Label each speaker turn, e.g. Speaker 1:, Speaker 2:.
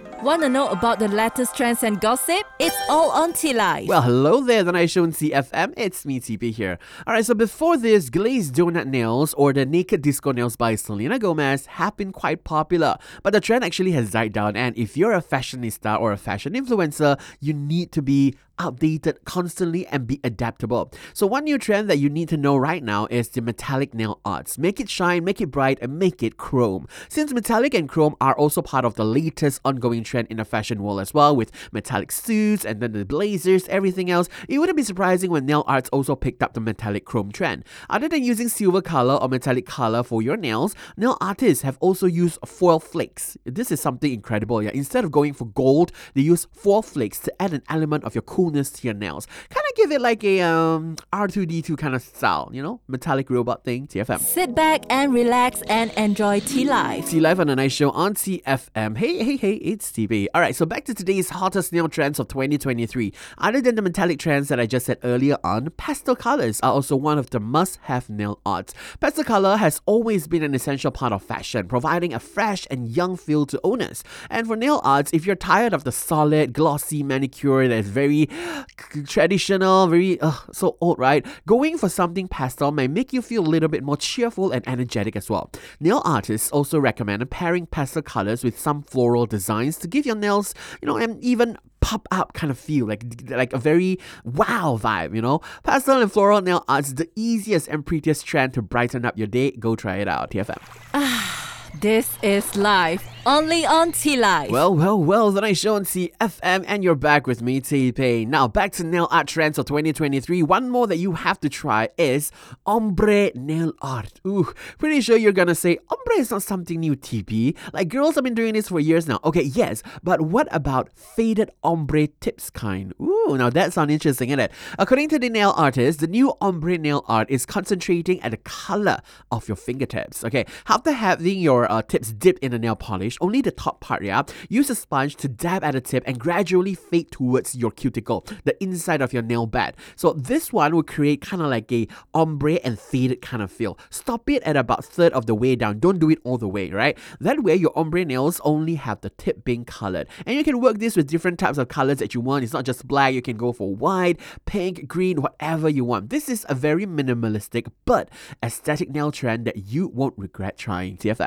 Speaker 1: Want to know about the latest trends and gossip? It's all on T-Life.
Speaker 2: Well, hello there, the night show on CFM. It's me, TP here. Alright, so before this, glazed donut nails or the naked disco nails by Selena Gomez have been quite popular. But the trend actually has died down, and if you're a fashionista or a fashion influencer, you need to be updated constantly and be adaptable. So one new trend that you need to know right now is the metallic nail arts. Make it shine, make it bright, and make it chrome. Since metallic and chrome are also part of the latest ongoing trend in the fashion world as well, with metallic suits and then the blazers, everything else, it wouldn't be surprising when nail arts also picked up the metallic chrome trend. Other than using silver color or metallic color for your nails, nail artists have also used foil flakes. This is something incredible. Yeah, instead of going for gold, they use foil flakes to add an element of your coolness to your nails. Kind of give it like a R2D2 kind of style, you know, metallic robot thing. TFM.
Speaker 1: Sit back and relax and enjoy T-Life.
Speaker 2: T-Life on a nice show on TFM. Hey, it's TB. Alright, so back to today's hottest nail trends of 2023. Other than the metallic trends that I just said earlier on, pastel colors are also one of the must-have nail arts. Pastel color has always been an essential part of fashion, providing a fresh and young feel to owners. And for nail arts, if you're tired of the solid, glossy manicure that is very traditional, very so old, right? Going for something pastel may make you feel a little bit more cheerful and energetic as well. Nail artists also recommend pairing pastel colors with some floral designs to give your nails, an even pop up kind of feel, like a very wow vibe, Pastel and floral nail art's the easiest and prettiest trend to brighten up your day. Go try it out, TFM.
Speaker 1: This is live, only on T-Life.
Speaker 2: Well, the night show on CFM, and you're back with me, T-Pay. Now, back to nail art trends of 2023. One more that you have to try is ombre nail art. Ooh, pretty sure you're gonna say, ombre is not something new, TP. Like, girls have been doing this for years now. Okay, yes, but what about faded ombre tips kind? Ooh, now that sounds interesting, isn't it? According to the nail artist, the new ombre nail art is concentrating at the color of your fingertips. Okay, after having your tips dipped in the nail polish, only the top part, use a sponge to dab at the tip and gradually fade towards your cuticle, the inside of your nail bed. So this one will create kind of like a ombre and faded kind of feel. Stop it at about third of the way down. Don't do it all the way, right? That way your ombre nails only have the tip being colored. And you can work this with different types of colors that you want. It's not just black. You can go for white, pink, green, whatever you want. This is a very minimalistic but aesthetic nail trend that you won't regret trying. TFM.